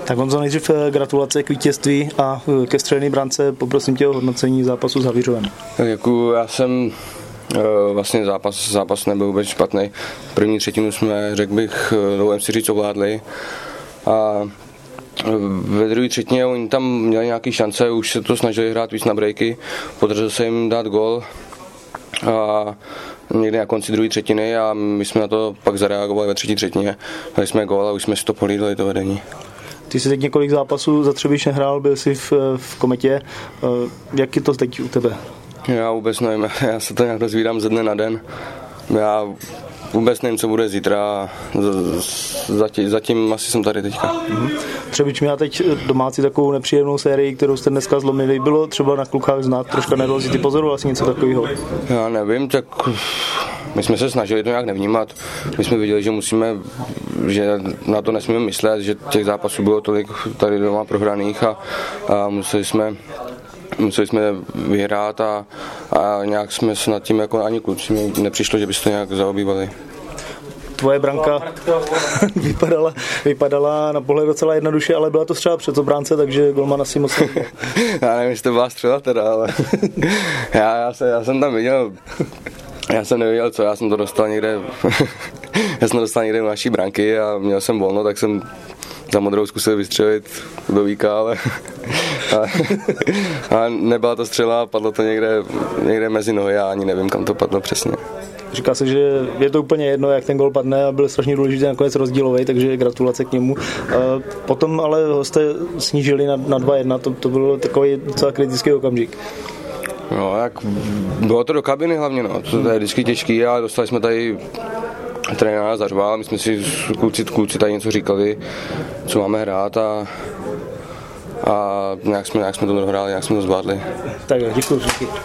Tak Honzo, nejdřív gratulace k vítězství a ke střelné brance, poprosím tě o hodnocení zápasu s Havířovem. Tak děkuju, já jsem vlastně zápas nebyl vůbec špatný. První třetinu jsme, řekl bych, dovolím si říct, ovládli. A ve druhé třetině oni tam měli nějaké šance, už se to snažili hrát víc na breaky, podařilo se jim dát gól a někdy na konci druhé třetiny a my jsme na to pak zareagovali ve třetí třetině. Dali jsme gól a už jsme si to pohlídali, to vedení. Ty jsi teď několik zápasů za Třebíč nehrál, byl jsi v Kometě. Jak je to teď u tebe? Já vůbec nevím, já se to nějak dozvídám ze dne na den. Já vůbec nevím, co bude zítra. Zatím asi jsem tady teďka. Třebíč měla teď domácí takovou nepříjemnou sérii, kterou jste dneska zlomili. Bylo třeba na klukách znát troška nervozity, pozoroval jsi něco takového? Já nevím, tak my jsme se snažili to nějak nevnímat. My jsme viděli, že na to nesmíme myslet, že těch zápasů bylo tolik tady doma prohraných a museli jsme vyhrát a nějak jsme se nad tím jako ani kluci nepřišlo, že by se to nějak zaobývali. Tvoje branka vypadala na pohled docela jednoduše, ale byla to střela před obránce, takže golman asi moc nebyl. Já nevím, jestli to byla střela teda, ale já jsem tam viděl, já jsem nevěděl co, já jsem to dostal někde u naší branky a měl jsem volno, tak jsem za modrou zkusil vystřelit do víka, ale nebyla to střela, padlo to někde mezi nohy, já ani nevím, kam to padlo přesně. Říká se, že je to úplně jedno, jak ten gol padne a byl strašně důležitý nakonec rozdílový, takže gratulace k němu. Potom ale hosté snížili na 2-1, to byl takový docela kritický okamžik. No, jak bylo to do kabiny hlavně, no. To je vždycky těžký a dostali jsme tady trenéra zařval, my jsme si kluci tady něco říkali, co máme hrát a nějak jsme to dohráli, nějak jsme to zvládli. Tak děkuji.